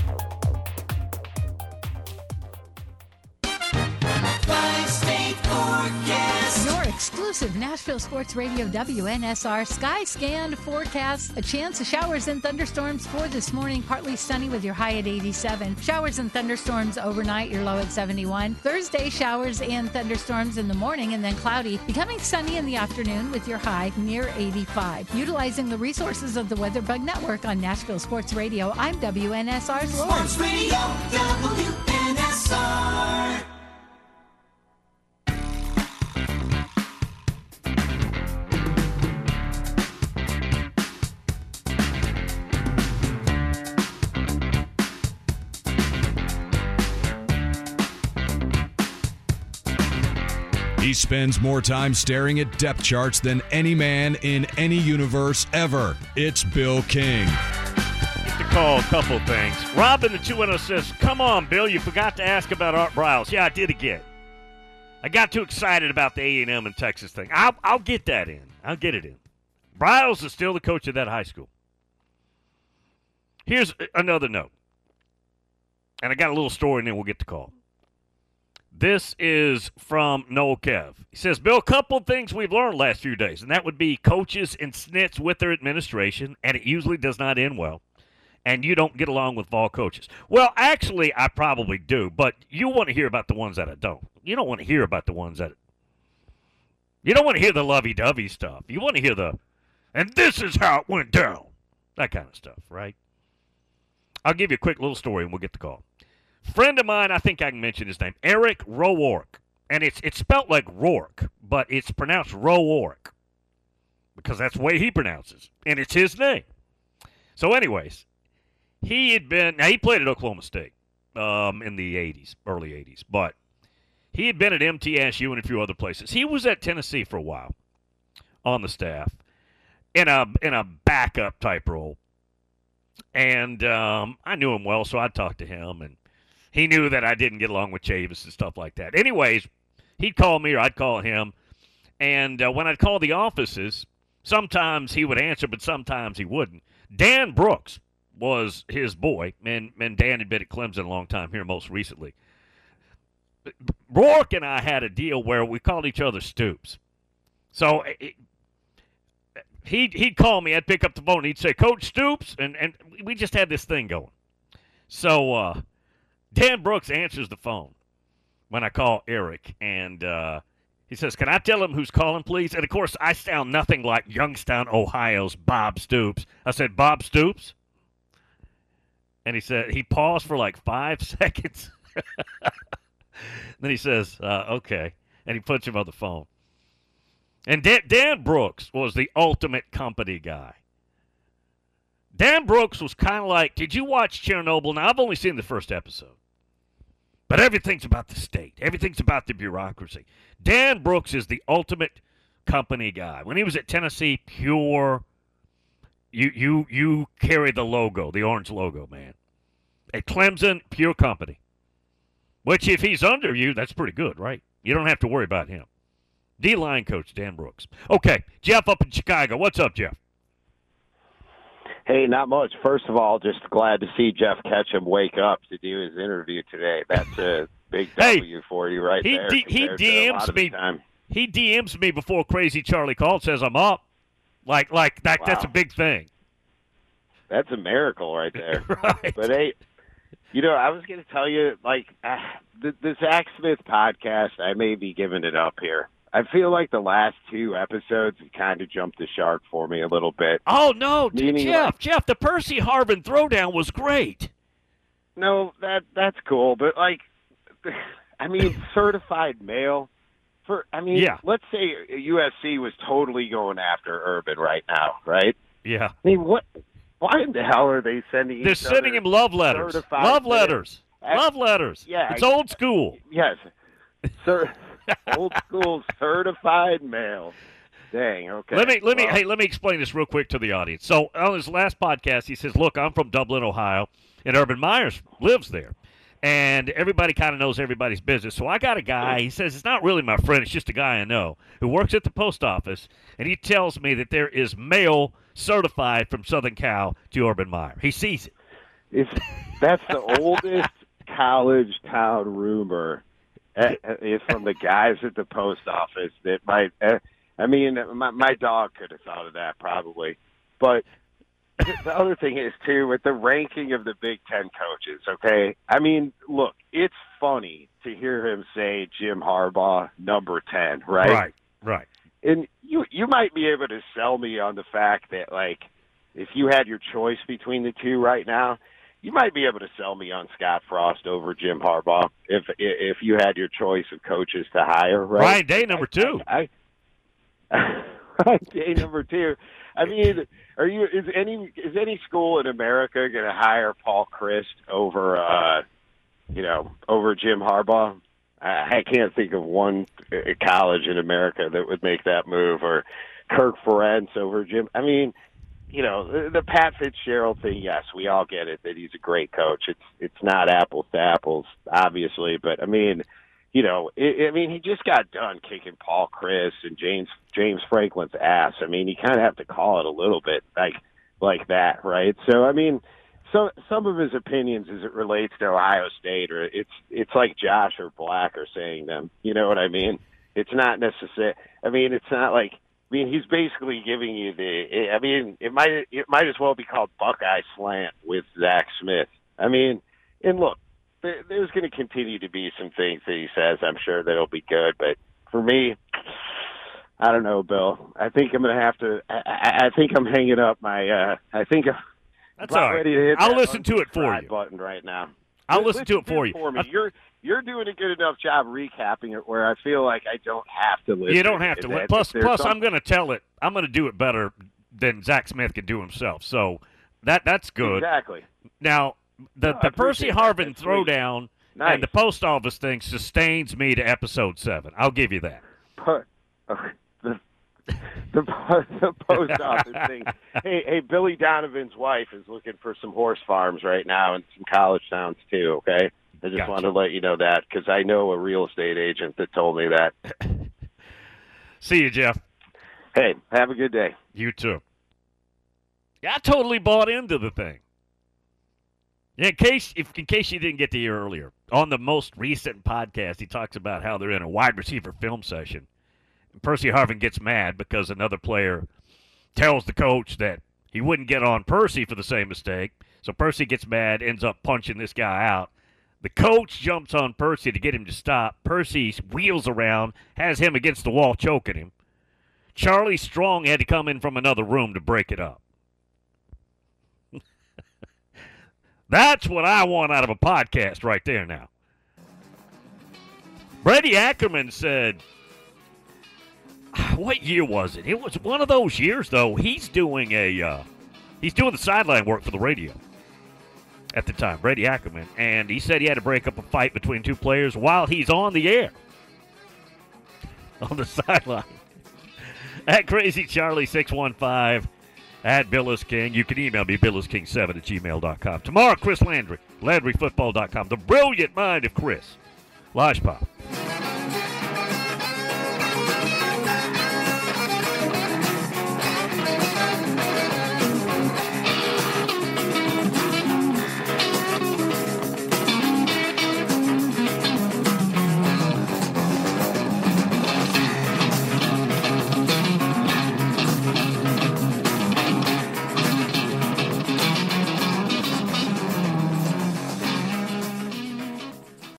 Your exclusive Nashville Sports Radio WNSR sky scanned forecast. A chance of showers and thunderstorms for this morning. Partly sunny with your high at 87. Showers and thunderstorms overnight, your low at 71. Thursday, showers and thunderstorms in the morning and then cloudy. Becoming sunny in the afternoon with your high near 85. Utilizing the resources of the WeatherBug Network on Nashville Sports Radio, I'm WNSR's Lauren.
Sports Radio WNSR.
He spends more time staring at depth charts than any man in any universe ever. It's Bill King.
Get to call a couple things. Robin, the 210 says, come on, Bill, you forgot to ask about Art Briles. Yeah, I did again. I got too excited about the A&M and Texas thing. I'll get that in. I'll get it in. Briles is still the coach of that high school. Here's another note. And I got a little story, and then we'll get the call. This is from Noel Kev. He says, Bill, a couple things we've learned last few days, and that would be coaches and snits with their administration, and it usually does not end well, and you don't get along with Vol coaches. Well, actually, I probably do, but you want to hear about the ones that I don't. You don't want to hear about the ones that – you don't want to hear the lovey-dovey stuff. You want to hear the, and this is how it went down, that kind of stuff, right? I'll give you a quick little story, and we'll get the call. Friend of mine, I think I can mention his name, Eric Roark. And it's spelt like Rourke, but it's pronounced Roark because that's the way he pronounces. And it's his name. So anyways, he played at Oklahoma State in the 80s, early 80s. But he had been at MTSU and a few other places. He was at Tennessee for a while on the staff in a backup type role. And I knew him well, so I talked to him, and he knew that I didn't get along with Chavis and stuff like that. Anyways, he'd call me or I'd call him. And when I'd call the offices, sometimes he would answer, but sometimes he wouldn't. Dan Brooks was his boy, and Dan had been at Clemson a long time here most recently. Rourke and I had a deal where we called each other Stoops. So he'd call me, I'd pick up the phone, and he'd say, Coach Stoops, and we just had this thing going. So Dan Brooks answers the phone when I call Eric, and he says, can I tell him who's calling, please? And, of course, I sound nothing like Youngstown, Ohio's Bob Stoops. I said, Bob Stoops? And he paused for like 5 seconds. Then he says, okay. And he puts him on the phone. And Dan Brooks was the ultimate company guy. Dan Brooks was kind of like, did you watch Chernobyl? Now, I've only seen the first episode. But everything's about the state. Everything's about the bureaucracy. Dan Brooks is the ultimate company guy. When he was at Tennessee, pure, you carry the logo, the orange logo, man. At Clemson, pure company. Which, if he's under you, that's pretty good, right? You don't have to worry about him. D-line coach, Dan Brooks. Okay, Jeff up in Chicago. What's up, Jeff?
Hey, not much. First of all, just glad to see Jeff Ketchum wake up to do his interview today. That's a big W for you right there.
He DMs me. He DMs me before Crazy Charlie called, says I'm up. Like that. Wow. That's a big thing.
That's a miracle right there.
Right.
But hey, I was going to tell you, the Zach Smith podcast, I may be giving it up here. I feel like the last 2 episodes have kind of jumped the shark for me a little bit.
Oh, no, Jeff, the Percy Harvin throwdown was great.
No, that's cool, but, certified mail. Let's say USC was totally going after Urban right now, right?
Yeah.
I mean, why in the hell are they sending
They're sending him love letters. Love letters. Love letters.
Yeah.
It's old school.
Yes. Sir. Old school certified mail. Dang, okay.
Let me explain this real quick to the audience. So on his last podcast, he says, look, I'm from Dublin, Ohio, and Urban Myers lives there. And everybody kind of knows everybody's business. So I got a guy, he says, it's not really my friend, it's just a guy I know, who works at the post office, and he tells me that there is mail certified from Southern Cal to Urban Meyer. He sees it.
That's the oldest college town rumor. Is from the guys at the post office that might. My dog could have thought of that probably, but the other thing is too with the ranking of the Big Ten coaches. Okay, look, it's funny to hear him say Jim Harbaugh number 10, right?
Right.
And you might be able to sell me on the fact that if you had your choice between the two right now. You might be able to sell me on Scott Frost over Jim Harbaugh if you had your choice of coaches to hire, right?
Ryan Day, number 2.
Ryan Day, number 2. Is any school in America going to hire Paul Chryst over Jim Harbaugh? I can't think of one college in America that would make that move, or Kirk Ferentz over Jim. The Pat Fitzgerald thing, yes, we all get it that he's a great coach. It's not apples to apples, obviously, but he just got done kicking Paul Chryst and James Franklin's ass. You kind of have to call it a little bit like that, right? So so some of his opinions as it relates to Ohio State, or it's like Josh or Black are saying them. You know what I mean? It's not necessary. It's not like. He's basically giving you it might as well be called Buckeye Slant with Zach Smith. And look, there's going to continue to be some things that he says, I'm sure, that'll be good. But for me, I don't know, Bill. I think I'm going to have to, I think I'm hanging up my,
that's all right.
Ready to hit
I'll listen to it for you.
Button right now.
I'll listen to it for you.
You're doing a good enough job recapping it where I feel like I don't have to listen.
You don't have to. Plus, I'm going to tell it. I'm going to do it better than Zach Smith can do himself. So that's good.
Exactly.
Now, the Percy Harvin throwdown and the post office thing sustains me to episode 7. I'll give you that.
The post office thing. Hey, Billy Donovan's wife is looking for some horse farms right now in some college towns too, okay? I just wanted to let you know that because I know a real estate agent that told me that.
See you, Jeff.
Hey, have a good day.
You too. Yeah, I totally bought into the thing. In case you didn't get to hear earlier, on the most recent podcast, he talks about how they're in a wide receiver film session. And Percy Harvin gets mad because another player tells the coach that he wouldn't get on Percy for the same mistake. So Percy gets mad, ends up punching this guy out. The coach jumps on Percy to get him to stop. Percy wheels around, has him against the wall, choking him. Charlie Strong had to come in from another room to break it up. That's what I want out of a podcast right there now. Brady Ackerman said, what year was it? It was one of those years, though. He's doing the sideline work for the radio at the time, Brady Ackerman. And he said he had to break up a fight between two players while he's on the air. On the sideline. At Crazy Charlie 615. At Billis King. You can email me, BillisKing7@gmail.com. Tomorrow, Chris Landry, LandryFootball.com. The brilliant mind of Chris Lodgepop.